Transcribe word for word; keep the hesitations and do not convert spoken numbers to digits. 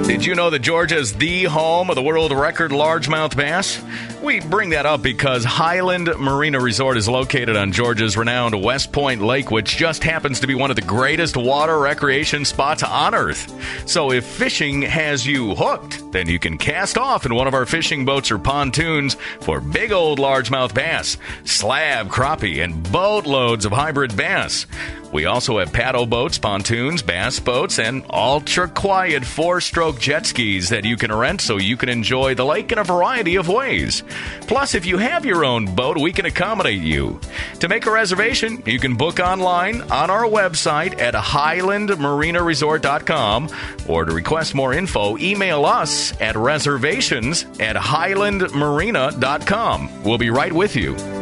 Did you know that Georgia is the home of the world record largemouth bass? We bring that up because Highland Marina Resort is located on Georgia's renowned West Point Lake, which just happens to be one of the greatest water recreation spots on Earth. So if fishing has you hooked, then you can cast off in one of our fishing boats or pontoons for big old largemouth bass, slab, crappie, and boatloads of hybrid bass. We also have paddle boats, pontoons, bass boats, and ultra-quiet four-stroke jet skis that you can rent so you can enjoy the lake in a variety of ways. Plus, if you have your own boat, we can accommodate you. To make a reservation, you can book online on our website at highland marina resort dot com, or to request more info, email us at reservations at highland marina dot com. We'll be right with you.